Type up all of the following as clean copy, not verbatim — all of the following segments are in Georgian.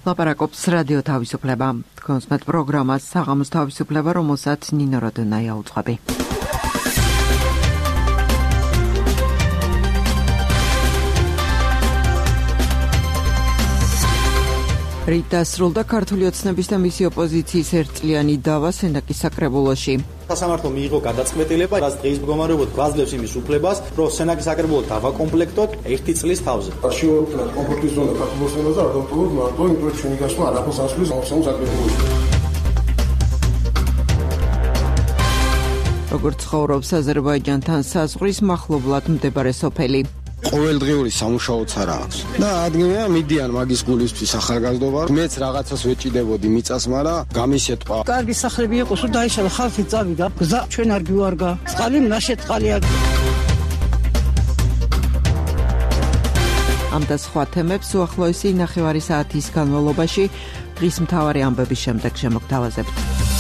ლაპარაკობს რადიო თავისუფლება. კონსმეთ პროგრამას საღამოს თავისუფლება, რომელსაც ნინო როდონაია უძღვები. რით დასრულდა ქართული ოცნების და მისი ოპოზიციის ერთწლიანი დავა სენაკის საკრებულოში. სასამართლომ მიიღო გადაწყვეტილება, რაც დღის მდგომარეობით გვაძლევს იმის უფლებას, რომ სენაკის საკრებულო დავაკომპლექტოთ 1 წლის თავზე. შევაფრთხილოთ კომფორტის ზონა ქართულ ოცნებას და არ დავტოვოთ მარტო იმ პროექტ ჩვენი გასვლა არაფერს ასრულებს სამსახურის საკრებულოში. როგორც ცხოვრობს აზერბაიჯანთან საზღვრის მახლობლად მდებარე სოფელი. ყოველდღიური სამუშაოც არ აქვს და ადგილია მიდიან მაგის გულისთვის ახალგაზრდობა. მეც რაღაცას ვეჭიდებოდი მიწას, მაგრამ გამისეთყვა. კარგი სახლები იყოს, რომ დაიშალა ხალხი წავიდა. გზა ჩვენ არ გივარგა. წყალი მნაშეთ წყალია. ამ და სხვა თემებს უახლოესი 9 საათის განმავლობაში დღის მთავარი ამბების შემდეგ შემოგთავაზებთ.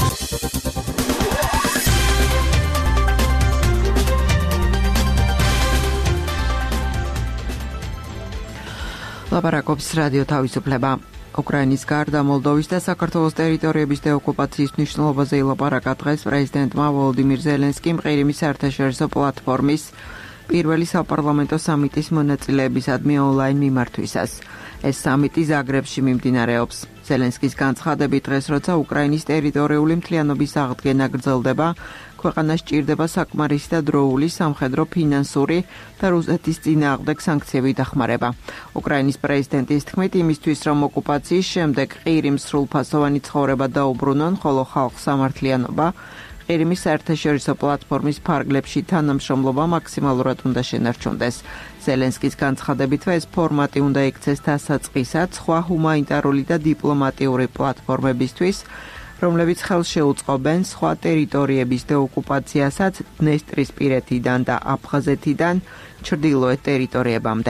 ლაპარაკობს რადიო თავისუფლება. უკრაინის გარდა მოლდოვის და საქართველოს ტერიტორიების დეოკუპაციის მნიშვნელობაზე ილაპარაკა დღეს პრეზიდენტმა ვოლოდიმირ ზელენსკიმ ყირიმის საერთაშორისო პლატფორმის პირველი საპარლამენტო სამიტის მონაწილეებისადმი ონლაინ მიმართვისას. ეს სამიტი ზაგრებში მიმდინარეობს. ზელენსკის განცხადებით დღეს, როცა უკრაინის ტერიტორიული მთლიანობის აღდგენა გრძელდება, ქვეყანას სჭირდება საკმარისი და დროული სამხედრო, ფინანსური და რუსეთის წინააღმდეგ სანქციები დახმარება. უკრაინის პრეზიდენტის თქმით, იმისთვის, რომ ოკუპაციის შემდეგ ყირიმს სრულფასოვანი ცხოვრება დაუბრუნონ, ხოლო ხალხს სამართლიანობა ყირიმის საერთაშორისო პლატფორმის ფარგლებში თანამშრომლობა მაქსიმალურად უნდა შენარჩუნდეს. ზელენსკის განცხადებითვე ეს ფორმატი უნდა იქცეს დასაწყისად სხვა ჰუმანიტარული და დიპლომატიური პლატფორმებისთვის, რომლებიც ხელს შეუწყობენ სხვა ტერიტორიების დეოკუპაციასაც დნესტრისპირეთიდან და აფხაზეთიდან ჩრდილოეთ ტერიტორიებამდე.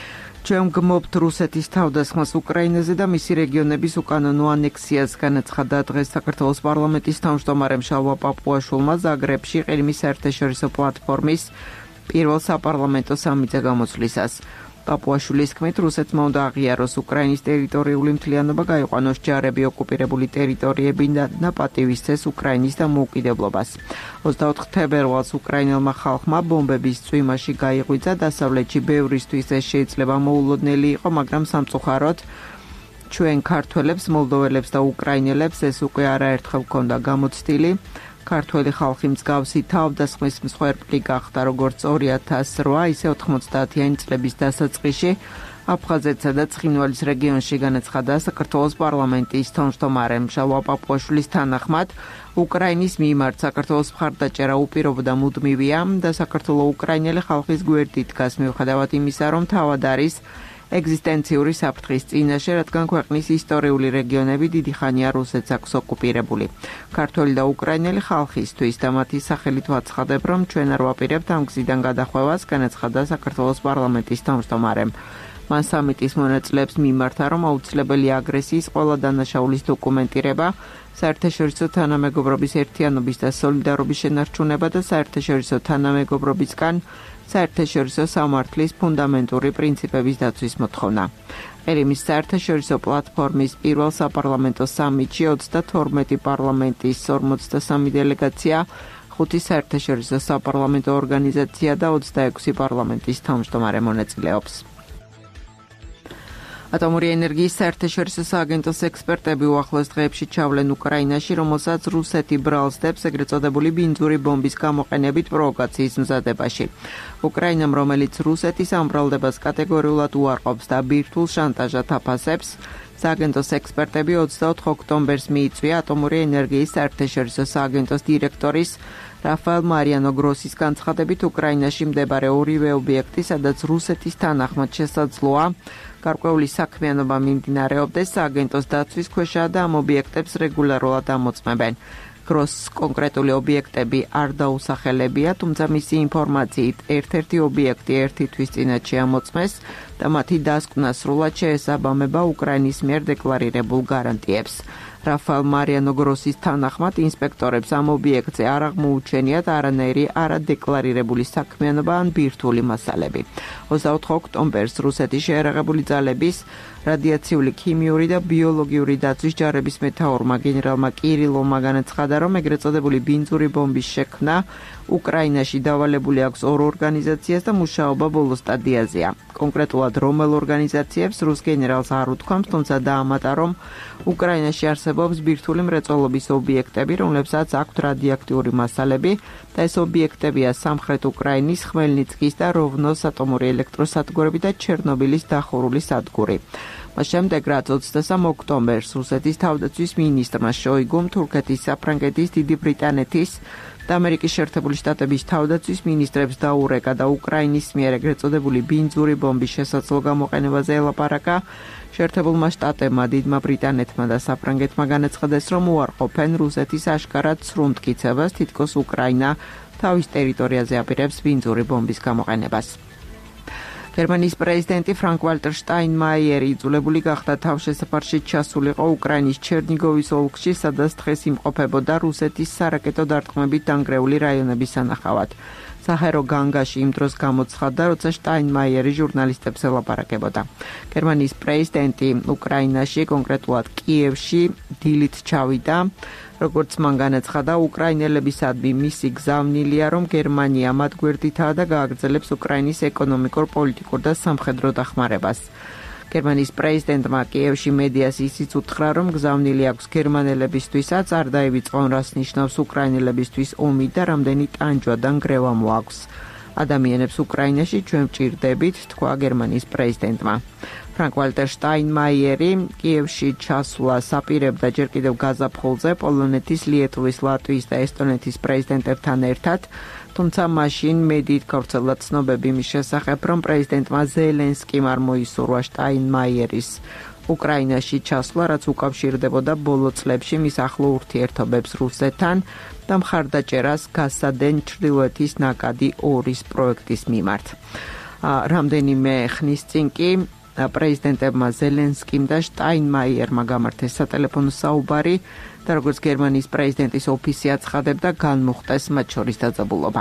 ჩვენ გმობთ რუსეთის თავდასხმას უკრაინაზე და მისი რეგიონების უკანონო ანექსიას, განაცხადა დღეს საქართველოს პარლამენტის თავმჯდომარემ შალვა პაპუაშვილმა ზაგრებში ყირიმის საერთაშორისო პლატფორმის პირველ საპარლამენტო სამიტზე გამოსვლისას. პაპუაშვილის თქმით, რუსეთმა უნდა აღიაროს უკრაინის ტერიტორიული მთლიანობა, გაიყვანოს ჯარები ოკუპირებული ტერიტორიებიდან და პატივისცეს უკრაინის დამოუკიდებლობას. 24 თებერვალს უკრაინელმა ხალხმა ბომბების წვიმაში გაიღვიძა. დასავლეთში ბევრისთვის ეს შეიძლება მოულოდნელი იყო, მაგრამ სამწუხაროდ ჩვენ ქართველებს, მოლდოველებს და უკრაინელებს ეს უკვე არაერთხელ ჰქონდა გამოცდილი. ქართველი ხალხი მსგავსი თავდასხმის მსხვერპლი გახდა როგორც 2008, ისე 90-იანი წლების დასაწყისში აფხაზეთსა და ცხინვალის რეგიონში, განაცხადა საქართველოს პარლამენტის თავმჯდომარემ შალვა პაპუაშვილის თანახმად. უკრაინის მიმართ საქართველოს მხარდაჭერა უპირობო და მუდმივია და საქართველო-უკრაინელი ხალხის გვერდით დგას, მიუხედავად იმისა, რომ თავად არის ეგზისტენციური საფრთხის წინაშე, რადგან ქვეყნის ისტორიული რეგიონები დიდი ხანია რუსეთს აქვს ოკუპირებული. ქართველი და უკრაინელი ხალხისთვის და მათი სახელით ვაცხადებ, რომ ჩვენ არ ვაპირებთ ამ გზიდან გადახვევას, განაცხადა საქართველოს პარლამენტის თავმჯდომარემ. მან სამიტის მონაწილეებს მიმართა, რომ აუცილებელი აგრესიის ყველა დანაშაულის დოკუმენტირება, საერთაშორისო თანამეგობრობის ერთიანობის და სოლიდარობის შენარჩუნება და საერთაშორისო თანამეგობრობისგან საერთაშორისო სამართლის ფუნდამენტური პრინციპების დაცვის მოთხოვნა. ყირიმის საერთაშორისო პლატფორმის პირველ საპარლამენტო სამიტში 32 პარლამენტის 53 დელეგაცია, 5 საერთაშორისო საპარლამენტო ორგანიზაცია და 26 პარლამენტის თავმჯდომარე მონაწილეობს. ატომური ენერგიის საერთაშორისო სააგენტოს ექსპერტები უახლოეს დღეებში ჩავლენ უკრაინაში, რომელსაც რუსეთი ბრალს დებს ეგრეთ წოდებული ბინძური ბომბის გამოყენებით პროვოკაციის მზადებაში. უკრაინამ, რომელიც რუსეთის ამ ბრალდებას კატეგორიულად უარყოფს და ბირთვულ შანტაჟად აფასებს, სააგენტოს ექსპერტები 24 ოქტომბერს მიიწვია ატომური ენერგიის საერთაშორისო სააგენტოს დირექტორის რაფაელ მარიანო გროსის განცხადებით, უკრაინაში მდებარე ორივე ობიექტი, სადაც რუსეთის თანახმად შესაძლოა გარკვეული საქმიანობა მიმდინარეობდეს, სააგენტოს დაცვის ქვეშაა და ამ ობიექტებს რეგულარულად ამოწმებენ. გროსს კონკრეტული ობიექტები არ დაუსახელებია, თუმცა მისი ინფორმაციით ერთ-ერთი ობიექტი ერთი თვის წინათ შეამოწმეს და მათი დასკვნა სრულად შეესაბამება უკრაინის მიერ დეკლარირებულ გარანტიებს. რაფაელ მარიანო გროსის თანახმად ინსპექტორებს ამ ობიექტზე არ აღმოუჩენიათ არანაირი არადეკლარირებული საქმიანობა ან ბირთვული მასალები. 24 ოქტომბერს რუსეთის შეერაღებული ძალების რადიაციული, ქიმიური და ბიოლოგიური დაცვის ჯარების მეთაურმა გენერალმა კირილოვმა განაცხადა, რომ ეგრეთ წოდებული ბინძური ბომბის შექმნა უკრაინაში დავალებული აქვს ორ ორგანიზაციას და მუშაობა ბოლო სტადიაზეა. კონკრეტულად რომელ ორგანიზაციებს რუს გენერალს არ უთქვამს, თუმცა დაამატა, რომ უკრაინაში არსებობს ბირთვული მრეწველობის ობიექტები, რომლებსაც აქვთ რადიოაქტიური მასალები და ეს ობიექტებია სამხრეთ უკრაინის ხმელნიცკის და როვნოს ატომური ელექტროსადგურები და ჩერნობილის დახურული სადგური. მას შემდეგ, რაც 23 ოქტომბერს რუსეთის თავდაცვის მინისტრმა შოიგუმ, თურქეთის, საფრანგეთის, დიდი ბრიტანეთის და ამერიკის შეერთებული შტატების თავდაცვის მინისტრებს დაურეკა და უკრაინის მიერ ეგრეთ წოდებული ბინძური ბომბის შესაძლო გამოყენებაზე ელაპარაკა. შეერთებულმა შტატებმა, დიდმა ბრიტანეთმა და საფრანგეთმა განაცხადეს, რომ უარყოფენ რუსეთის აშკარად ცრუ მტკიცებას, თითქოს უკრაინა თავის ტერიტორიაზე აპირებს ბინძური ბომბის გამოყენებას. გერმანიის პრეზიდენტი ფრანკ-ვალტერ შტაინმაიერი იძულებული გახდა თავშესაფარში ჩასულიყო უკრაინის ჩერნიგოვის ოლქში, სადაც დღეს იმყოფებოდა რუსეთის სარაკეტო დარტყმებით დანგრეული რაიონების სანახავად. საჰერო განგაში იმ დროს გამოცხადდა, როცა შტაინმაიერი ჟურნალისტებს ელაპარაკებოდა. გერმანიის პრეზიდენტი უკრაინაში, კონკრეტულად კიევში, დილით ჩავიდა. როგორც მან განაცხადა, უკრაინელებისადმი მისი გზავნილია, რომ გერმანია მათ გვერდითაა და გააგრძელებს უკრაინის ეკონომიკურ, პოლიტიკურ და სამხედრო დახმარებას. გერმანიის პრეზიდენტმა კიევში მედიას ისიც უთხრა, რომ გზავნილი აქვს გერმანელებისთვისაც არ დაივიწყონ, რას ნიშნავს უკრაინელებისთვის ომი და რამდენი ტანჯვა და ნგრევა მოაქვს. ადამიანებს უკრაინაში ჩვენ ვჭირდებით, თქვა გერმანიის პრეზიდენტმა. ფრანკ-ვალტერ შტაინმაიერი კიევში ჩასვლას აპირებდა ჯერ კიდევ გაზაფხულზე პოლონეთის, ლიეტუვის, ლატვიის და ესტონეთის პრეზიდენტებთან ერთად, თუმცა მაშინ მედიით გავრცელდა ცნობები იმის შესახებ, რომ პრეზიდენტმა ზელენსკიმ არ მოისურვა შტაინმაიერის უკრაინაში ჩასვლა, რაც უკავშირდებოდა ბოლო წლებში მის ახლო ურთიერთობებს რუსეთთან და მხარდაჭერას გასადენ ჩრდილოეთის ნაკადი 2-ის პროექტის მიმართ. რამდენიმე ხნის წინ კი პრეზიდენტებმა ზელენსკიმ და შტაინმაიერმა გამართეს სატელეფონო საუბარი და როგორც გერმანიის პრეზიდენტის ოფისი აცხადებდა, განმუხტეს მათ შორის დაძაბულობა.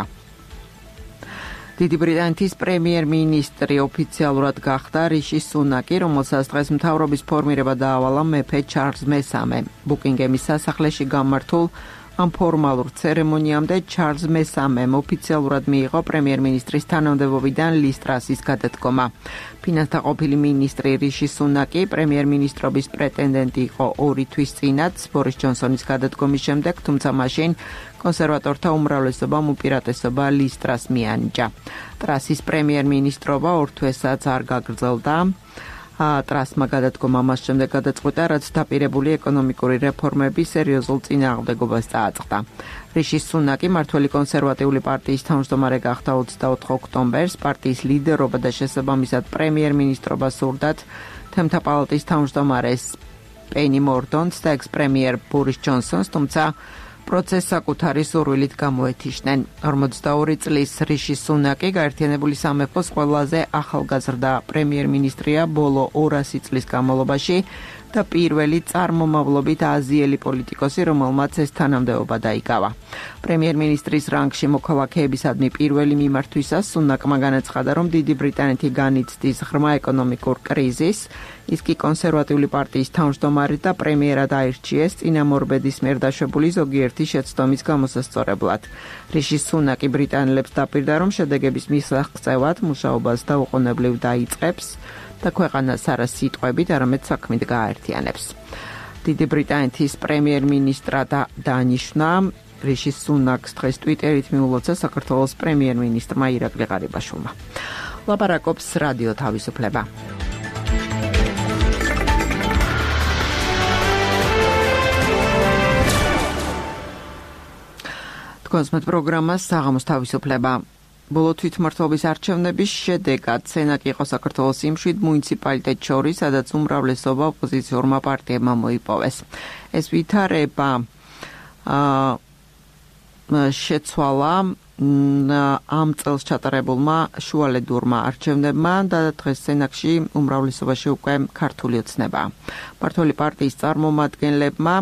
დიდი ბრიტანეთის პრემიერ-მინისტრი ოფიციალურად გახდა რიში სუნაკი, რომელსაც დღეს მთავრობის ფორმირება დაავალა მეფე ჩარლზ მესამე. ბუკინგემის სასახლეში გამართულ ამ ფორმალურ ცერემონიამდე ჩარლზ მესამემ ოფიციალურად მიიღო პრემიერ-მინისტრის თანამდებობიდან ლის ტრასის გადადგომა. ფინანსთა ყოფილი მინისტრი რიში სუნაკი პრემიერ-მინისტრობის პრეტენდენტი იყო 2 თვის წინაც ბორის ჯონსონის გადადგომის შემდეგ, თუმცა მაშინ კონსერვატორთა უმრავლესობამ უპირატესობა ლის ტრასს მიანიჭა. ტრასის პრემიერ-მინისტრობა 2 თვესაც არ გაგრძელდა. ტრასმა გადადგომა მას შემდეგ გადაწყვიტა, რაც დაპირებული ეკონომიკური რეფორმების სერიოზულ წინააღმდეგობას წააწყდა. რიში სუნაკი მმართველი კონსერვატიული პარტიის თავმჯდომარე გახდა 24 ოქტომბერს. პარტიის ლიდერობა და შესაბამისად პრემიერ-მინისტრობა სურდათ თემთა პალატის თავმჯდომარეს პენი მორდონს და ექს-პრემიერ ბორის ჯონსონს, თუმცა პროცესს საკუთარი სურვილით გამოეთიშნენ. 42 წლის რიში სუნაკი გაერთიანებული სამეფოს ყველაზე ახალგაზრდა პრემიერ-მინისტრია ბოლო 200 წლის განმავლობაში და პირველი წარმომავლობით აზიელი პოლიტიკოსი, რომელმაც ეს თანამდებობა დაიკავა. პრემიერ-მინისტრის რანგში მოქალაქეებისადმი პირველი მიმართვისას სუნაკმა განაცხადა, რომ დიდი ბრიტანეთი განიცდის ღრმა ეკონომიკურ კრიზისს. ის კი კონსერვატიული პარტიის თავმჯდომარე და პრემიერად აირჩიეს წინამორბედის მიერ დაშვებული ზოგიერთი შეცდომის გამოსასწორებლად. რიში სუნაკი ბრიტანელებს დაპირდა, რომ შედეგების მისაღწევად მუშაობას დაუყოვნებლივ დაიწყებს და ქვეყანას არა სიტყვებით, არამედ საქმით გააერთიანებს. დიდი ბრიტანეთის პრემიერ-მინისტრად დაანიშნა რიში სუნაკს დღეს ტვიტერით მიულოცა საქართველოს პრემიერ-მინისტრმა ირაკლი ღარიბაშვილმა. ლაპარაკობს რადიო თავისუფლება. თქვენს პროგრამას საღამოს თავისუფლება. ბოლო თვითმმართველობის არჩევნების შედეგად სენაკი იყო საქართველოს იმ 7 მუნიციპალიტეტს შორის, სადაც უმრავლესობა ოპოზიციურმა პარტიებმა მოიპოვეს. ეს ვითარება შეცვალა ამ წელს ჩატარებულმა შუალედურმა არჩევნებმა და დღეს სენაკში უმრავლესობაში უკვე ქართული ოცნებაა. მმართველი პარტიის წარმომადგენლებმა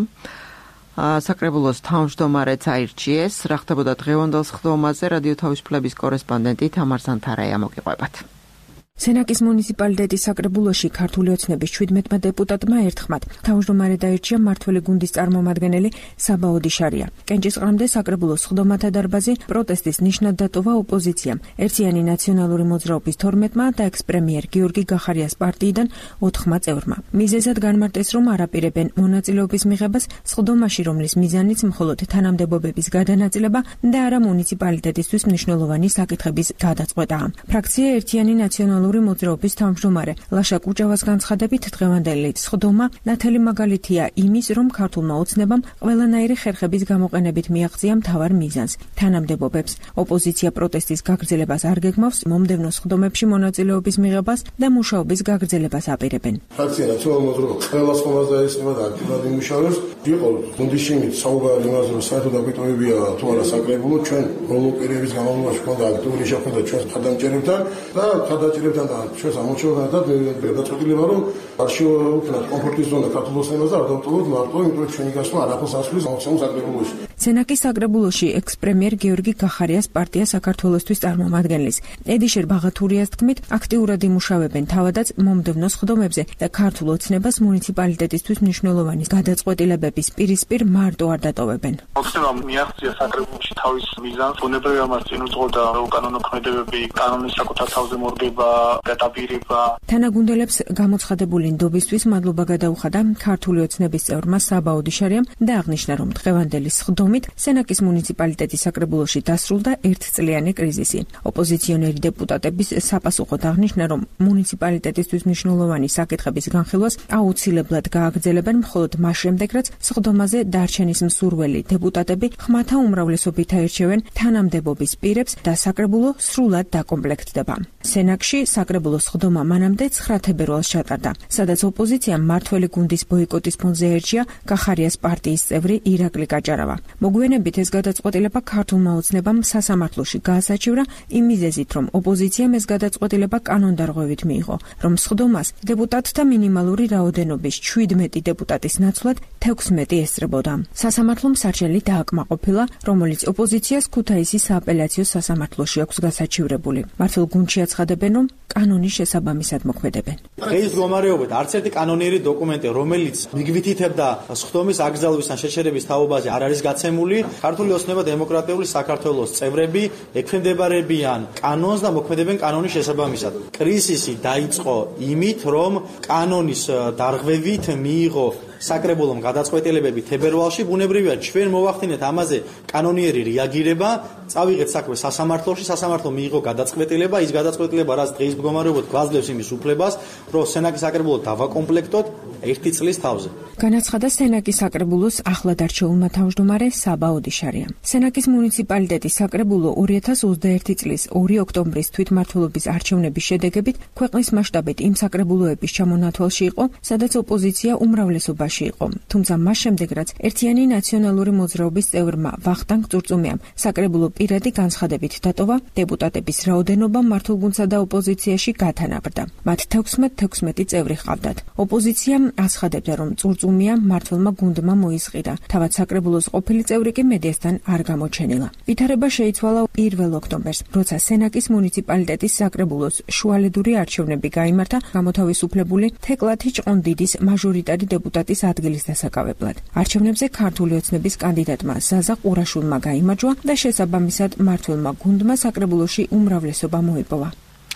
საკრებულოს თავმჯდომარეც აირჩიეს. რა ხდებოდა დღევანდელ სხდომაზე რადიო თავისუფლების კორესპონდენტი თამარ ზანთარაია მოგიყვებათ. სენაკის მუნიციპალიტეტის საკრებულოში ქართული ოცნების 17 დეპუტატმა ერთხმად თავმჯდომარე დაირჩია მმართველი გუნდის წარმომადგენელი საბა ოდიშარია. კენჭისყრამდე საკრებულოს სხდომათა დარბაზი პროტესტის ნიშნად დატოვა ოპოზიციამ. ერთიანი ნაციონალური მოძრაობის 12-მა და ექს-პრემიერ გიორგი გახარიას პარტიიდან 4 წევრმა. მიზეზად განმარტეს, რომ არაპირებენ მონაწილეობის მიღებას სხდომაში, რომლის მიზანიც მხოლოდ თანამდებობების გადანაწილება და არა მუნიციპალიტეტისთვის მნიშვნელოვანი საკითხების გადაწყვეტაა. ფრაქცია ერთიანი ნაციონალური მოძრაობის თავმჯდომარე ლაშა კუჭავას განცხადებით დღევანდელი სხდომა ნათელი მაგალითია იმის, რომ ქართულმა ოცნებამ ყველანაირი ხერხების გამოყენებით მიაღწია მთავარ მიზანს თანამდებობებს. ოპოზიცია პროტესტის გაგრძელებას არ გეგმავს, მომდევნო სხდომებში მონაწილეობის მიღებას და მუშაობის გაგრძელებას აპირებენ. ფრაქცია ნაციონალური მოძრაობა ყველა სხდომას დაესწრება და აქტიურად იმუშავებს. იყო გუნდის შიმით საუბარი იმაზე, რომ საერთოდ აკრიტოებია თუ არა საკრებულო, ჩვენ ბოლო პერიოდის განმავლობაში ჰქონდა აქტიური შეხვედრა ჩვენს მხარდამჭერებთან და მხარდამჭერებთან და ჩვენს ამოწურებასთან და გადაწყვეტილება, რომ არ შეუქმნათ კომფორტის ზონა ქართულ ოცნებაზე, არ დავტოვოთ მარტო, იმიტომ რომ ჩვენი გასვლა არაფერს ასვლის ამოცნობის საკრებულოში. სენაკის საკრებულოში ექს-პრემიერ გიორგი გახარიას პარტია საქართველოსთვის წარმომადგენლის ედიშერ ბაღათურიას თქმით, აქტიურად იმუშავებენ თავადაც მომდევნო სხდომებზე და ქართულ ოცნებას მუნიციპალიტეტისთვის მნიშვნელოვანი გადაწყვეტილებების პირისპირ მარტო არ დატოვებენ. ოცნებამ მიაღწია საკრებულოში თავის მიზანს, ბუნებრივია მას წინ უძღოდა უკანონო ქმედებები, კანონის საკუთარ თავზე მორგება, გადაბირება. თანაგუნდელებს გამოცხადებული ნდობისთვის მადლობა გადაუხადა ქართული ოცნების წევრმა საბა ოდიშარიამ და აღნიშნა, რომ დღევანდელი სხდომით სენაკის მუნიციპალიტეტის საკრებულოში დასრულდა ერთწლიანი კრიზისი. ოპოზიციონერი დეპუტატების საპასუხოდ აღნიშნა, რომ მუნიციპალიტეტისთვის მნიშვნელოვანი საკითხების განხილვას აუცილებლად გააგრძელებენ მხოლოდ მას შემდეგ, რაც სხდომაზე დარჩენის მსურველი დეპუტატები ხმათა უმრავლესობით აირჩევენ თანამდებობის პირებს და საკრებულო სრულად დაკომპლექტდება. სენაკში საკრებულოს სხდომა მანამდე 9 თებერვალს ჩატარდა, სადაც ოპოზიციამ მმართველი გუნდის ბოიკოტის ფონზე ერჩია გახარიას პარტიის წევრი ირაკლი კაჭარავა. მოგვიანებით ეს გადაწყვეტილება ქართულმა ოცნებამ სასამართლოში გაასაჩივრა იმ მიზეზით, რომ ოპოზიციამ ეს გადაწყვეტილება კანონდარღვევით მიიღო, რომ სხდომას დეპუტატთა მინიმალური რაოდენობის 17 დეპუტატის ნაცვლად 16 ესწრებოდა. სასამართლომ სარჩელი დააკმაყოფილა, რომელიც ოპოზიციას ქუთაისის სააპელაციო სასამართლოში აქვს გასაჩივრებული. მართლ გუნდში აცხადებენ, რომ კანონის შესაბამისად მოქმედებენ. დღეს მდგომარეობით არც ერთი კანონიერი დოკუმენტი, რომელიც მიგვითითებდა სხდომის აკრძალვის ან შეჩერების თაობაზე არ არის გაცემული. ქართული ოცნება დემოკრატიული საქართველოს წევრები ექვემდებარებიან კანონს და მოქმედებენ კანონის შესაბამისად. კრიზისი დაიწყო იმით, რომ კანონის დარღვევით მიიღო საკრებულომ გადაწყვეტილებები თებერვალში. ბუნებრივია ჩვენ მოვახდინეთ ამაზე კანონიერი რეაგირება, წავიღეთ საქმე სასამართლოში, სასამართლო მიიღო გადაწყვეტილება, ის გადაწყვეტილება რაც დღის მდგომარეობით გვაძლევს იმის უფლებას, რომ სენაკის საკრებულო დავაკომპლექტოთ 1 წლის თავზე. განაცხადა სენაკის საკრებულოს ახლად არჩეულმა თავმჯდომარე საბა ოდიშარია. სენაკის მუნიციპალიტეტის საკრებულო 2021 წლის 2 ოქტომბრის თვითმმართველობის არჩევნების შედეგებით ქვეყნის მასშტაბით იმ საკრებულოების ჩამონათვალში იყო, სადაც ოპოზიცია უმრავლესობაში იყო. თუმცა მას შემდეგ, რაც ერთიანი ნაციონალური მოძრაობის წევრმა ვახტანგ წურწუმიამ საკრებულო პირადი განცხადებით დატოვა, დეპუტატების რაოდენობა მართლგუნდსა და ოპოზიციაში გათანაბრდა. მათ 16 წევრი ჰყავდათ. ოპოზიცია აცხადებდა, რომ წურწუმია მმართველმა გუნდმა მოისყიდა. თავად საკრებულოს ყოფილი წევრი კი მედიასთან არ გამოჩენილა. ვითარება შეიცვალა 1 ოქტომბერს, როცა სენაკის მუნიციპალიტეტის საკრებულოს შუალედური არჩევნები გაიმართა გამოთავისუფლებული თეკლათი ჭყონდიდის მაჟორიტარი დეპუტატის ადგილის დასაკავებლად. არჩევნებზე ქართული ოცნების კანდიდატმა ზაზა ყურაშვილმა გაიმარჯვა და შესაბამისად მმართველმა გუნდმა საკრებულოში უმრავლესობა მოიპოვა.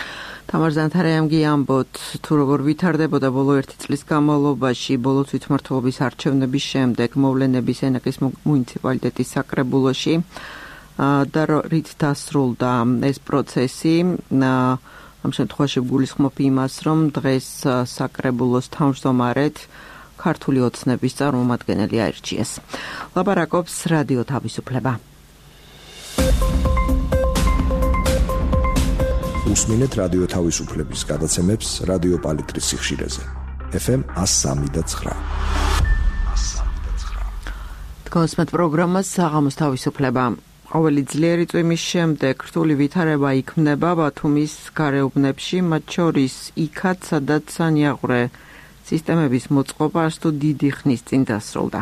თამარ ზანთარაიამ გიამბოთ, თუ როგორ ვითარდებოდა ბოლო 1 წლის განმავლობაში ბოლო თვითმმართველობის არჩევნების შემდეგ მოვლენები სენაკის მუნიციპალიტეტის საკრებულოში და რით დასრულდა ეს პროცესი. ამ შემთხვევაში გულისხმობ იმას, რომ დღეს საკრებულოს თავმჯდომარედ ქართული ოცნების წარმომადგენელი აირჩიეს. ლაპარაკობს რადიო თავისუფლება. უსმინეთ რადიო თავისუფლების გადაცემებს რადიო პალიტრის სიხშირეზე. FM 103.9. თქვენს პროგრამას საღამოს თავისუფლება. ყოველი ძლიერი წვიმის შემდეგ რთული ვითარება იქმნება ბათუმის გარეუბნებში, მათ შორის იქაც, სადაც სანიაღვრე სისტემების მოწყობა თუ დიდი ხნის წინ დასრულდა.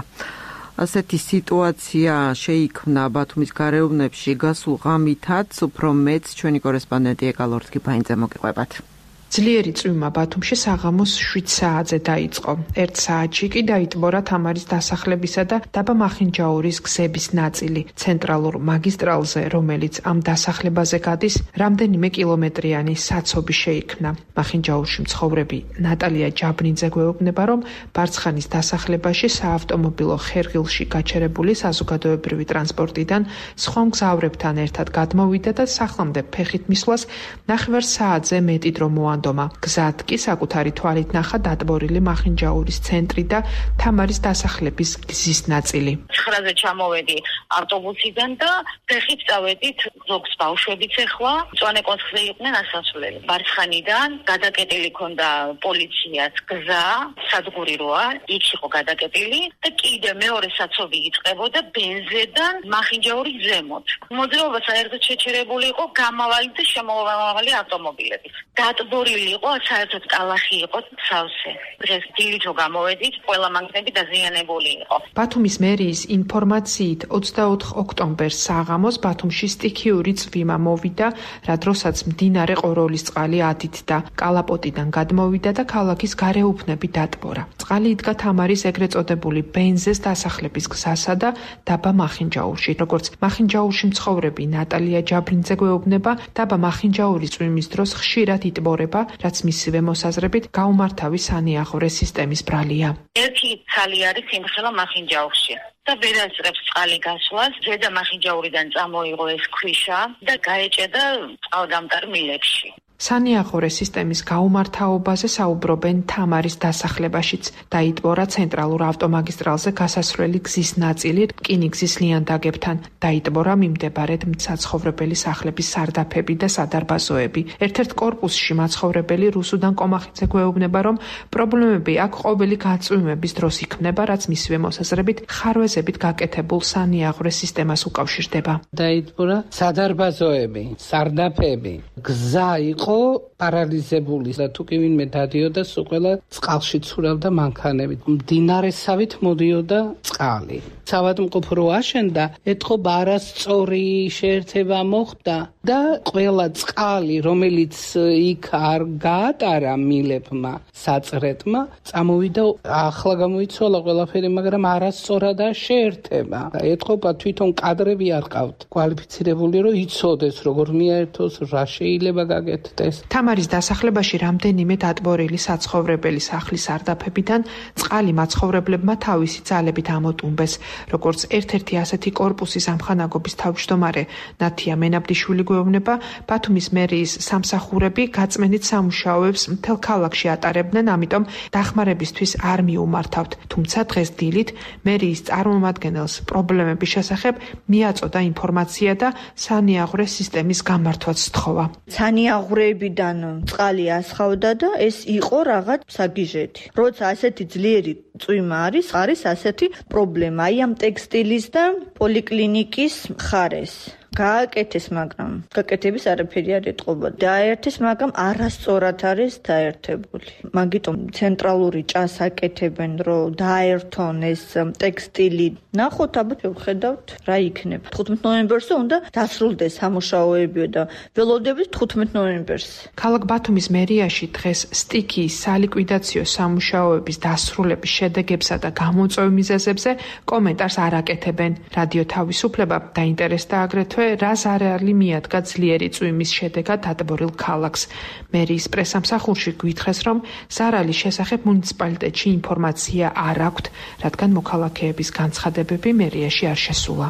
ასეთი სიტუაცია შეიქმნა ბათუმის გარეუბნებში გასულ ღამითაც, უფრო მეც ჩვენი კორესპონდენტი ეკალორთ კიფაინძე მოგიყვებათ. ძლიერი წვიმა ბათუმში საღამოს 7 საათზე დაიწყო. 1 საათში კი დაიტბორა თამარის დასახლებისა და დაბა მახინჯაურის გზების ნაწილი. ცენტრალურ მაგისტრალზე, რომელიც ამ დასახლებაზე გადის, რამდენიმე კილომეტრიანი საცობი შეიქმნა. მახინჯაურში მცხოვრები ნატალია ჯაბრინძე გვეუბნება, რომ ბარცხანის დასახლებაში საავტომობილო ხერხილში გაჩერებული საზოგადოებრივი ტრანსპორტიდან სხვა მგზავრებთან ერთად გადმოვიდა და სახლამდე ფეხით მისვლას 9 საათზე მეტი დრო მოანდომა. გზად კი საკუთარი თვალით ნახა დატბორილი მახინჯაურის ცენტრი და თამარის დასახლების გზის ნაწილი. 9-ზე ჩამოვედი ავტობუსიდან და ფეხით წავედით ზოგს ბავშვებიც ეხლა მწვანე კონცხზე იყვნენ ასასვლელი. ბარცხანიდან გადაკეტილი ქონდა პოლიციას გზა, სადგური როა, იქ იყო გადაკეტილი და კიდე მეორე საცობი იწყებოდა ბენზედან მახინჯაურის ზემოთ. მოძრაობა საერთოდ შეჩერებული იყო გამავალი და შემოვამავალი ავტომობილებით. დატბორილი იყო, საერთოდ კალახი იყო სავსე. დღეს დილითო გამოვედით, ყველა მანქანები დაზიანებული იყო. ბათუმის მერიის ინფორმაციით 24 ოქტომბერს საღამოს ბათუმში სტიქიური წვიმა მოვიდა, რა დროსაც მდინარე ყოროლისწყალი ადიდდა, კალაპოტიდან გადმოვიდა და ქალაქის გარეუბნები დატბორა. წყალი იდგა თამარის ეგრეთ წოდებული ბენზეს დასახლების გზასა და დაბა მახინჯაურში. როგორც მახინჯაურში მცხოვრები ნატალია ჯაბრინძე გვეუბნება, დაბა მახინჯაურის წვიმის დროს ხშირად იტბორება, რაც მისივე მოსაზრებით გაუმართავი სანიაღვრე სისტემის ბრალია. ერთი ცალი არის იმხელა მახინჯაურში და ვერ ასწრებს წყალი გასვლას, ზედა მახინჯაურიდან წამოიღო ეს ქვიშა და გაეჭედა წყალდამტარ მილებში. სანიაღვრე სისტემის გაუმართავობაზე საუბრობენ თამარის დასახლებაშიც. დაიტბორა ცენტრალურ ავტომაგისტრალზე გასასვლელი გზის ნაწილი რკინიგზის ლიანდაგებთან. დაიტბორა მიმდებარედ მცაცხოვრებელი სახლების სარდაფები და სადარბაზოები. ერთ-ერთ კორპუსში მაცხოვრებელი რუსუდან კომახიძე გვეუბნება, რომ პრობლემები აქ ყოველი გაწვიმების დროს იქმნება, რაც მისივე მოსაზრებით ხარვეზებით გაკეთებულ სანიაღვრე სისტემას უკავშირდება. დაიტბორა სადარბაზოები, სარდაფები, გზა იყო პარალიზებული და თუ კი ვინმე დადიოდა, სულ წყალში ცურავდა მანქანებით. მდინარესავით მოდიოდა წყალი. საავადმყოფო რო აშენდა, ეთყობა არასწორი შეერთება მოხდა და ყველა წყალი, რომელიც იქ არ გაატარა მილებმა, საწრეთმა, წამოვიდა, ახლა გამოიცვალა ყველაფერი, მაგრამ არასწორადაა შეერთება. ეთყობა თვითონ კადრები არ ყავთ კვალიფიცირებული, რომ იცოდეს როგორ მიაერთოს, რა შეიძლება გაკეთდეს. თამარის დასახლებაში რამდენიმე დატბორილი საცხოვრებელი სახლის სარდაფებიდან წყალი მაცხოვრებლებმა თავისი ძალებით ამოტუმბეს. როგორც ერთ-ერთი ასეთი კორპუსის ამხანაგობის თავმჯდომარე ნათია მენაბდიშვილი გვეუბნება, ბათუმის მერიის სამსახურები გაწმენით სამუშაოებს მთელ ქალაქში ატარებდნენ, ამიტომ დახმარებისთვის არ მიუმართავთ. თუმცა დღეს დილით მერიის წარმომადგენელს პრობლემების შესახებ მიაწოდა ინფორმაცია და სანიაღვრე სისტემის გამართვაც სთხოვა. სანიაღვრეებიდან წყალი ასხავდა და ეს იყო რაღაც საგიჟეთი. როცა ასეთი ძლიერი წვიმა არის ასეთი პრობლემა. აი ამ ტექსტილის და პოლიკლინიკის მხარეს გააკეთეს, მაგრამ გაკეთების არაფერი არ ეტყობა. დაერთეს, მაგრამ არასწორად არის დაერთებული. მაგიტომ ცენტრალური ჭას აკეთებენ, რომ დაერთონ ეს ტექსტილი. ნახოთ, აბა ვხედავთ რა იქნება. 15 ნოემბერზე უნდა დასრულდეს სამუშაოები და ველოდებით 15 ნოემბერს. ქალაქ ბათუმის მერიაში დღეს სტიქიის სალიკვიდაციო სამუშაოების დასრულების შედეგებსა და გამოწვევ მიზეზებზე კომენტარს არ აკეთებენ. რადიო თავისუფლება დაინტერესდა აგრეთვე რას არეალი მიადგა ძლიერი წვიმის შედეგად დატბორილ ქალაქს. მერიის პრესამსახურში გვითხრეს, რომ ზარალის შესახებ მუნიციპალიტეტში ინფორმაცია არ აქვთ, რადგან მოქალაქეების განცხადებები მერიაში არ შესულა.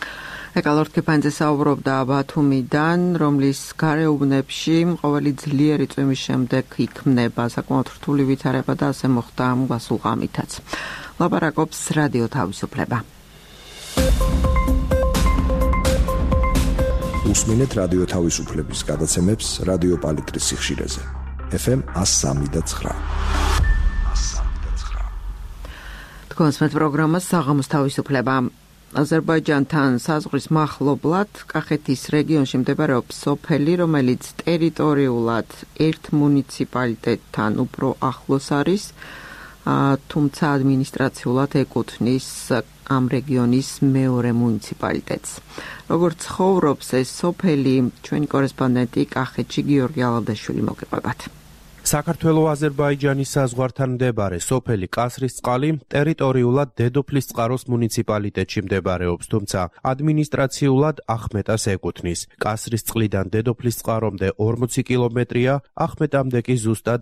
ეკალორთ კიფაინძე საუბრობდა ბათუმიდან, რომლის გარეუბნებში ყოველი ძლიერი წვიმის შემდეგ იქმნება საკმაოდ რთული ვითარება და ასე მოხდა ამ გასულ ღამითაც. ლაპარაკობს რადიო თავისუფლება. უსმინეთ რადიო თავისუფლების გადაცემებს რადიო პალიტრის სიხშირეზე. FM 103.9. თქვენს პროგრამას საღამოს თავისუფლება. აზერბაიჯანთან საზღვრის მახლობლად კახეთის რეგიონში მდებარეობს სოფელი, რომელიც ტერიტორიულად ერთ მუნიციპალიტეტთან უფრო ახლოს არის, თუმცა ადმინისტრაციულად ეკუთვნის ამ რეგიონის მეორე მუნიციპალიტეტს. როგორც ცხოვრობს ეს სოფელი, ჩვენი კორესპონდენტი კახეთში გიორგი ალავდაშვილი მოგიყვებათ. საქართველო-აზერბაიჯანის საზღვართან მდებარე სოფელი კასრისწყალი ტერიტორიულად დედოფლის წყაროს მუნიციპალიტეტში მდებარეობს, თუმცა ადმინისტრაციულად ახმეტას ეკუთვნის. კასრისწყლიდან დედოფლის წყარომდე 40 კილომეტრია, ახმეტამდე კი ზუსტად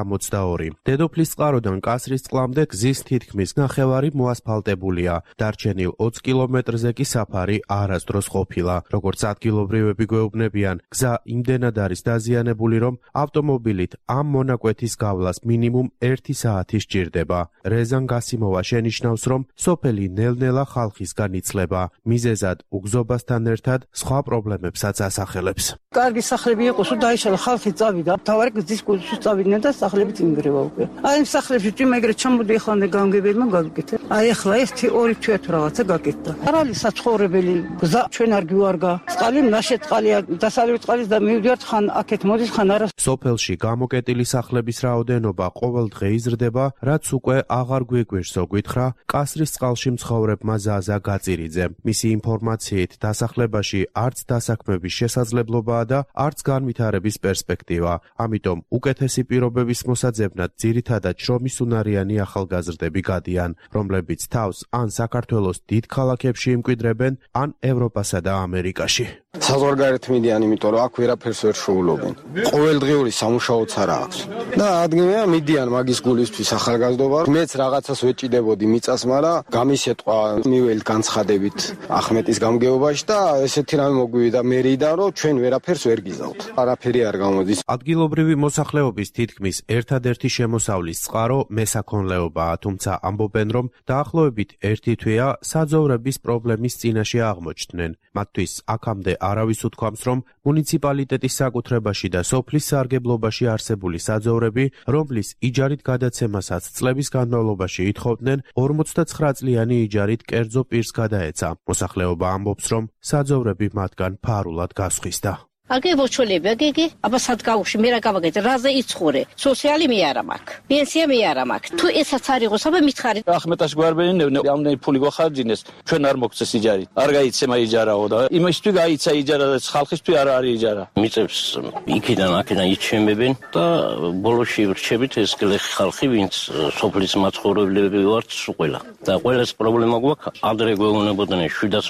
162. დედოფლის წყაროდან კასრისწყლამდე გზის თითქმის ნახევარი მოასფალტებულია. დარჩენილ 20 კილომეტრზე კი საფარი არასდროს ყოფილა. როგორც ადგილობრივები გვეუბნებიან, გზა იმდენად არის დაზიანებული, რომ ავტომობილით ამ მონაკვეთის გავლას მინიმუმ 1 საათი სჭირდება. რეზან გასიმოვა შენიშნავს, რომ სოფელი ნელ-ნელა ხალხისგან იცლება. მიზეზად უგზობასთან ერთად სხვა პრობლემებსაც ასახელებს. კარგი სახლები იყო, სულ დაიშალა, ხალხი წავიდა. თავარი გზის კუთხეში წავიდნენ და სახლები წინგრევა უკვე. აი სახლებში თუ მეგრე ჩამოდი ეხლა გამგებელმა გაგიკეთე. აი ეხლა 1-2 თვე თუ რაღაცა გაკეთდა. არ არის საცხოვრებელი გზა, ჩვენ არ გვიوارგა. წყალი ნაშეთ წყალია, დასავლეთ წყალის და მივდივართ ხან აქეთ მოდის ხან არა. სოფელში გამოკეტილი სახლების რაოდენობა ყოველდღე იზრდება, რაც უკვე აღარ გვიგვირსო გითხრა კასრისწყალში მცხოვრებმა ზაზა გაწირიძე. მისი ინფორმაციით დასახლებაში არც დასაქმების შესაძლებლობაა და არც განვითარების პერსპექტივა. ამიტომ უკეთესი პირობების მოსაძებნად ძირითადად შრომისუნარიანი ახალგაზრდები გადიან, რომლებიც თავს ან საქართველოს დიდ ქალაქებში იმკვიდრებენ, ან ევროპასა და ამერიკაში. საზღვარგარეთ მიდიან, იმიტომ რომ აქ ვერაფერს ვერ შეულობენ. ყოველდღიური სამუშაოც არა აქვს. და ადგილია მიდიან მაგის გულისთვის ახალგაზრდობა. მეც რაღაცას ვეჭიდებოდი მიწას, მაგრამ გამისეთყვა მიველთ განცხადებით ახმეტის გამგეობაში და ესეთი რამე მოგვივიდა მერიდან, რომ ჩვენ ვერაფერს ვერ გიზავთ. არაფერი არ გამოდის. ადგილობრივი მოსახლეობის თითქმის ერთადერთი შემოსავლის წყარო მესაქონლეობაა, თუმცა ამბობენ, რომ დაახლოებით 1 თვეა საძოვრების პრობლემის წინაშე აღმოჩნდნენ. მათთვის აქამდე არავის უთქვამს, რომ მუნიციპალიტეტის საკუთრებაში და სოფლის სარგებლობაში არსებული საძოვრები, რომლის იჯარით გადაცემასაც წლების განმავლობაში ითხოვდნენ, 49 წლიანი იჯარით კერძო პირს გადაეცა. მოსახლეობა ამბობს, რომ საძოვრები მათგან ფარულად გასხვისდა. Alge voçolebe gege aba sadgaushi mera gavagete raze itsxure sosiali mi ara mak pensiya mi ara mak tu esats ariqos aba mitxari ახმეტას გვარბენინებდნენ ამდენი ფული გახარჯინეს ჩვენ არ მოგწეს იჯარი არ გაიცემა იჯარაო და იმისთვის გაიცა იჯარა და ხალხისთვის არ არის იჯარა მიწებს იქიდან აქედან იჩემებენ და ბოლოში ვრჩებით ეს გლეხი ხალხი ვინც სოფლის მაცხოვრებლები ვართ ყველა და ყველას პრობლემა გვაქვს ადრე გვეუბნებოდნენ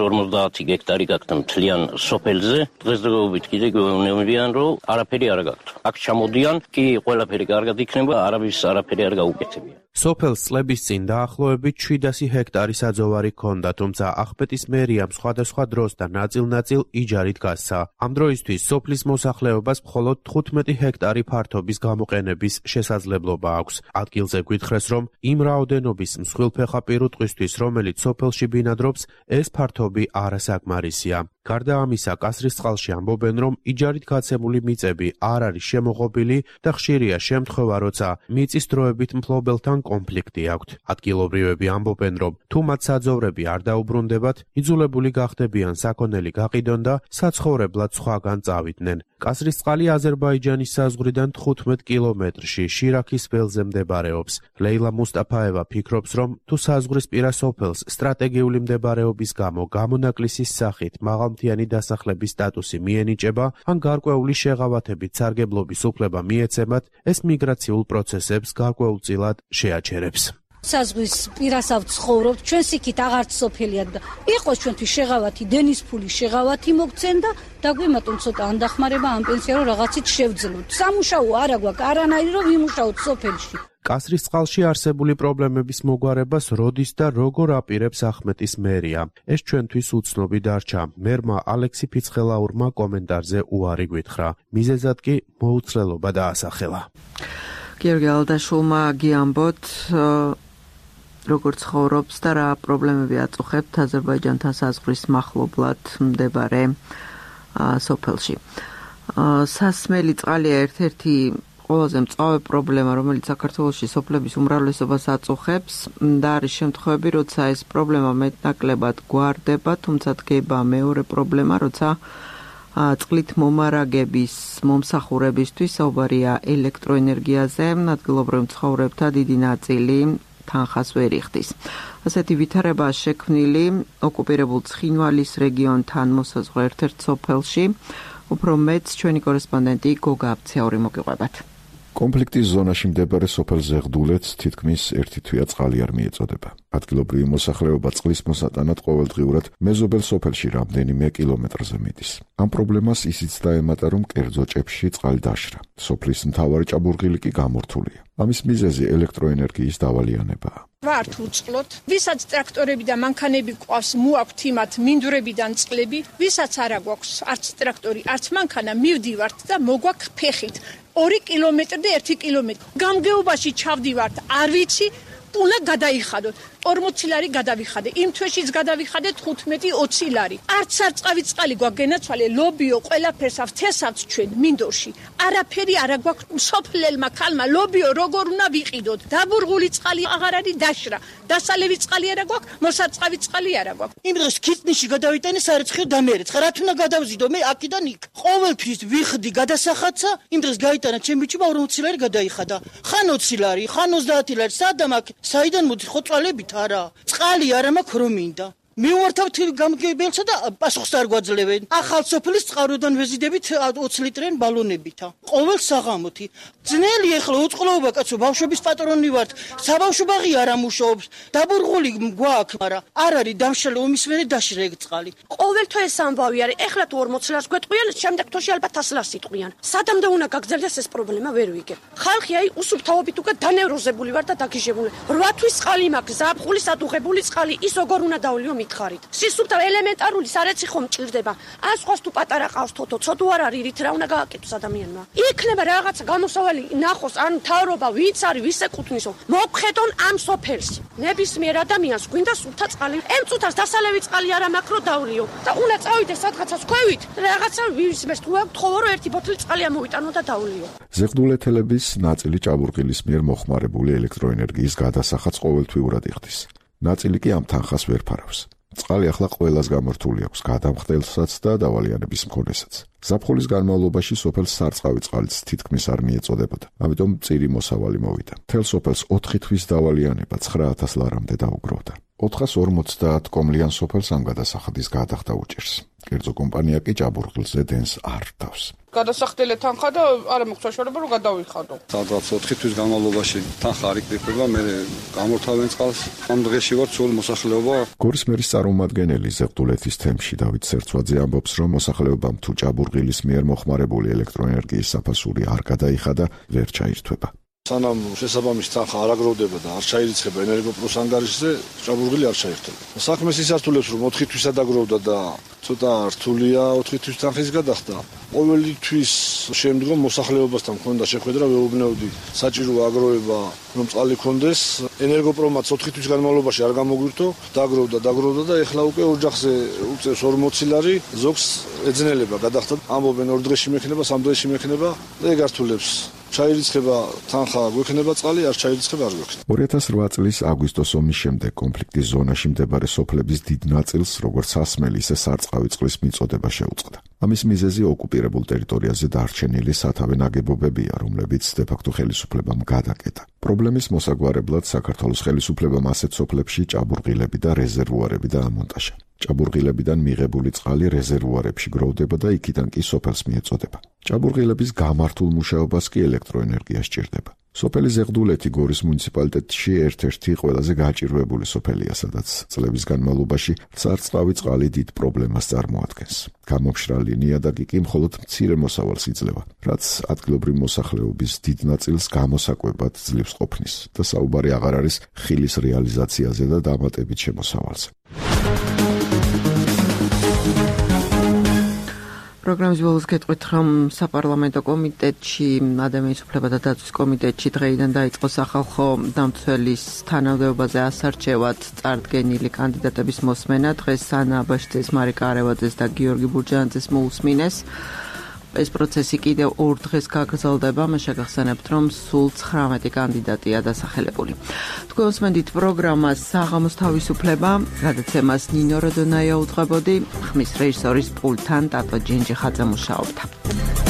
750 გექტარი გაქვთ მთლიან სოფელზე დღესდღეობით კიდე გვეუბნებიან რომ არაფერი არ გაქვთ აქ ჩამოდიან კი ყველაფერი კარგად იქნება არავის არაფერი არ გაუკეთებია სოფელს წლების წინ დაახლოებით 700 ჰექტარი საძოვარი ჰქონდა, თუმცა ახმეტის მერიამ სხვადასხვა დროს და ნაწილ-ნაწილ იჯარით გასცა. ამ დროისთვის სოფლის მოსახლეობას მხოლოდ 15 ჰექტარი ფართობის გამოყენების შესაძლებლობა აქვს. ადგილზე გვითხრეს, რომ იმ რაოდენობის მსხვილფეხა პირუტყვისთვის, რომელიც სოფელში ბინადრობს, ეს ფართობი არასაკმარისია. გარდა ამისა, კასრისწყალში ამბობენ, რომ იჯარით გაცემული მიწები არ არის შემოღობილი და ხშირია შემთხვევა, როცა მიწის დროებით მფლობელთან კონფლიქტი აქვთ. ადგილობრივები ამბობენ, რომ თუ მათ საძოვრები არ დაუბრუნდებათ, იძულებული გახდებიან საქონელი გაყიდონ და საცხოვრებლად სხვაგან წავიდნენ. კასრისწყალი აზერბაიჯანის საზღვრიდან 15 კილომეტრში შირაქის ველზე მდებარეობს. ლეილა მუსტაფაევა ფიქრობს, რომ თუ საზღვრისპირა სოფელს სტრატეგიული მდებარეობის გამო გამონაკლისის სახით მაღალმთიანი დასახლების სტატუსი მიენიჭება, ან გარკვეული შეღავათებით სარგებლობის უფლება მიეცემათ, ეს მიგრაციულ პროცესებს გარკვეულწილად შეაჩერებს. საზღვის პირასავ ცხოვრობთ, ჩვენს იქით აღარც სოფელია და იყო ჩვენთვის შეღავათი, დენის ფული შეღავათი მოგცენ და დაგვიმატონ ცოტა ანდახმარება ამ პენსია რომ რაღაცით შევძლოთ. სამუშაო არა გვაქვს, არანაირი რომ ვიმუშაოთ სოფელში. კასრისწყალში არსებული პრობლემების მოგვარებას როდის და როგორ აპირებს ახმეტის მერია. ეს ჩვენთვის უცნობი დარჩა. მერმა ალექსი ფიცხელაურმა კომენტარზე უარი გვითხრა. მიზეზად კი მოუცლელობა დაასახელა. გიორგი ალდაშულმა გიამბოთ როგორ ცხოვრობს და რა პრობლემები აწუხებთ აზერბაიჯანთან საზღვრის მახლობლად მდებარე სოფელში. სასმელი წყალია ერთ-ერთი ყველაზე მწვავე პრობლემა, რომელიც საქართველოში სოფლების უმრავლესობას აწუხებს და არის შემთხვევები, როცა ეს პრობლემა მეტნაკლებად გვარდება, თუმცა დგება მეორე პრობლემა, როცა წყლით მომარაგების მომსახურებისთვის საუბარია ელექტროენერგიაზე, ადგილობრივ მცხოვრებთა დიდი ნაწილი თანხას ვერ იხდის. ასეთი ვითარებაა შექმნილი ოკუპირებულ ცხინვალის რეგიონთან მოსაზღვრე ერთ-ერთ სოფელში. უფრო მეც ჩვენი კორესპონდენტი გოგა აბცაური მოგიყვებათ. კონფლიქტის ზონაში მდებარე სოფელ ზეღდულეთს თითქმის ერთი თვია წყალი არ მიეწოდება. ადგილობრივი მოსახლეობა წყლის მოსატანად ყოველდღიურად მეზობელ სოფელში რამდენიმე კილომეტრზე მიდის. ამ პრობლემას ისიც დაემატა, რომ კერძო ჭებში წყალი დაშრა. სოფლის მთავარი ჭაბურღილი კი გამორთულია. ამის მიზეზი ელექტროენერგიის დავალიანებაა. ვართ უწყლოთ, ვისაც ტრაქტორები და მანქანები ყავს, მოაქვთ იმათ მინდვრებიდან წყლები, ვისაც არა გვაქვს არც ტრაქტორი, არც მანქანა, მივდივართ და მოგვაქვს ფეხით 2 კილომეტრი და 1 კილომეტრი. გამგეობაში ჩავდივართ, არ ვიცი, უნდა გადაიხადოთ. 40 ლარი გადავიხადე, იმ თვეშიც გადავიხადე 15-20 ლარი. არც არწყავი წყალი გვაქვს გენაცვალე, ლობიო ყველაფერს ავთესავთ ჩვენ მინდორში. არაფერი არა გვაქვს სოფლელმა ქალმა, ლობიო როგორ უნდა ვიყიდოთ? დაბურღული წყალი აღარ არის დაშრა. დასალევი წყალი არა გვაქვს, მოსარწყავი წყალი არა გვაქვს. იმ დღეს ქიტნიში გადავიტანე სარეცხიო დამერეცხა. რა თუნდა გადავზიდო მე აქედან იქ. ყოველთვის ვიხდი გადასახადსა, იმ დღეს გაიტანა ჩემი ბიჭმა 40 ლარი გადაიხადა. ხან 20 ლარი, ხან 30 ლარი, სადამ აქ? საიდან მოდი ხოწვალებით? არა, წყალი არა მაქვს რომ მინდა. მივმართავთ გამგებელსა და პასუხს არ გვაძლევენ. ახალ სოფლის წყაროდან ვეზიდებით 20 ლიტრიან ბალონებითა. ყოველ საღამოთი. ძნელი ეხლა უწყლოობა კაცო, ბავშვების პატრონი ვართ. საბავშვო ბაღი არ ამუშაობს. დაბურღული გვაქვს, მაგრამ არ არის დამშრალი ომის მერე დაშრა ეგ წყალი. ყოველთვის ეს ამბავი არის. ეხლა თუ 40 ლარს გვეტყვიან, შემდეგ თვეში ალბათ 100 ლარს იტყვიან. სადამდე უნდა გაგრძელდეს ეს პრობლემა ვერ ვიგებ. ხალხი აი უსუფთავობით უკვე დანევროზებული ვარ და დაგიჟებული. 8 თვის წყალი მაქვს, ზაფხულის ადუღებული წყალი, ის როგორ უნდა დავლიო მითხარით. სისუფთავ ელემენტარული სარეცი ხომ მჭირდება. ას ხოს თუ პატარა ყავს თოთო, ცოდო არ არის, რით რა უნდა გააკეთოს ადამიანმა. იქნება რაღაცა გამოსავალი ნახოს, ან თავრობა ვინც არის, ვის ეკუთვნისო. მოგხედონ ამ სოფელს. ნებისმიერ ადამიანს გვინდა სუფთა წყალი. ემწუთას დასალევი წყალი არა მაქვს რო დავლიო. და უნდა წავიდეს სადღაცას ქვევით, რაღაცა ვისმეს თუ გთხოვო რომ ერთი ბოთლი წყალი ამოვიტანო და დავლიო. ზეღდულეთელების ნაწილი ჭაბურღილის მიერ მოხმარებული ელექტროენერგიის გადასახადს ყოველთვიურად იხდის. ნაწილი კი ამ თანხას ვერ ფარავს. წყალი ახლა ყველას გამორთული აქვს, გადამხდელსაც და დავალიანების მქონესაც. ზაფხულის განმავლობაში სოფელს სარწყავი წყალიც თითქმის არ მიეწოდებოდა, ამიტომ მწირი მოსავალი მოვიდა. მთელ სოფელს 4 თვის დავალიანება 9000 ლარამდე დაუგროვდა. 450 კომლიან სოფელს ამ გადასახადის გადახდა უჭერს. კერძო კომპანია კი ჭაბურღილზე დენს არ რთავს. გადასახდელი თანხა და არა მოხდა საშუალება რომ გადავიხადო. სადღაც 4 თვის განმავლობაში თანხა არ იკრიფება, მე გამორთავენ წყალს. ამ დღეში ვარ ცოცხალ მოსახლეობა. გორის მერის წარმომადგენელი ზეღდულეთის თემში დავით სერცვაძე ამბობს, რომ მოსახლეობამ თუ ჭაბურღილის მიერ მოხმარებული ელექტროენერგიის საფასური არ გადაიხადა, ვერ ჩაირთვება. სანამ შესაბამისი თანხა არ აგროვდება და არ ჩაირიცხება ენერგოპლუს ანგარიშზე, ჭაბურღილი არ ჩაირთვება. საქმეს ისართულებს, რომ 4 თვისა დაგროვდა და ცოტა რთულია 4 თვის თანხის გადახდა. ყოველი თვის შემდგომ მოსახლეობასთან მქონდა შეხვედრა, ვეუბნევდი საჭირო აგროვება, რომ წყალი კონდეს. ენერგოპრომაც 4 თვის განმავლობაში არ გამოგვირთო, დაგროვდა და ეხლა უკვე ოჯახზე უწევს 40 ლარი, ზოგს ეძნელება გადახდა. ამბობენ 2 დღეში მექნება, 3 დღეში მექნება და ეგ ართულებს. ჩაირიცხება თანხა გვექნება წყალი, არ ჩაირიცხება არ გვექნება. 2008 წლის აგვისტოს ომის შემდეგ კონფლიქტის ზონაში მდებარე სოფლების დიდ ნაწილს, როგორც სასმელი, ისე სარწყავი წყლის მიწოდება შეუწყდა. ამის მიზეზი ოკუპირებულ ტერიტორიაზე დარჩენილი სათავე ნაგებობებია, რომლებიც დე-ფაქტო ხელისუფლებამ გადაკეტა. პრობლემის მოსაგვარებლად საქართველოს ხელისუფლებამ ასეთ სოფლებში ჭაბურღილები და რეზერვუარები დაამონტაჟა. ჭაბურღილებიდან მიღებული წყალი რეზერვუარებში გროვდება და იქიდან კი სოფელს მიეწოდება. ჭაბურღილების გამართულ მუშაობას კი ელექტროენერგია სჭირდება. სოფელი ზეღდულეთი გორის მუნიციპალიტეტში ერთ-ერთი ყველაზე გაჭირვებული სოფელია, სადაც წლების განმავლობაში სარწყავი წყალი დიდ პრობლემას წარმოადგენს. გამომშრალი ნიადაგი კი მხოლოდ მცირე მოსავალს იძლევა, რაც ადგილობრივი მოსახლეობის დიდ ნაწილს გამოსაკვებად ძლივს ყოფნის და საუბარი აღარ არის ხილის რეალიზაციაზე და დამატებით შემოსავალზე. პროგრამის ბოლოს გეტყვით, რომ საპარლამენტო კომიტეტში, ადამიანის უფლებათა დაცვის კომიტეტში დღეიდან დაიწყო სახალხო დამცველის თანამდებობაზე ასარჩევად წარდგენილი კანდიდატების მოსმენა. დღეს სანა აბაშიძეს, მარიკა არევაძეს და გიორგი ბურჯანაძეს მოусმინეს. ეს პროცესი კიდევ 2 დღეს გაგრძელდება. მე შეგახსენებთ, რომ სულ 19 კანდიდატია დასახელებული. თქვენ უსმენთ პროგრამას საღამოს თავისუფლება, გადაცემას ნინო როდონაია უძღვებოდი, ხმის რეჟისორის პულტთან ტატო ჯინჯი ხაძე მუშაობდა.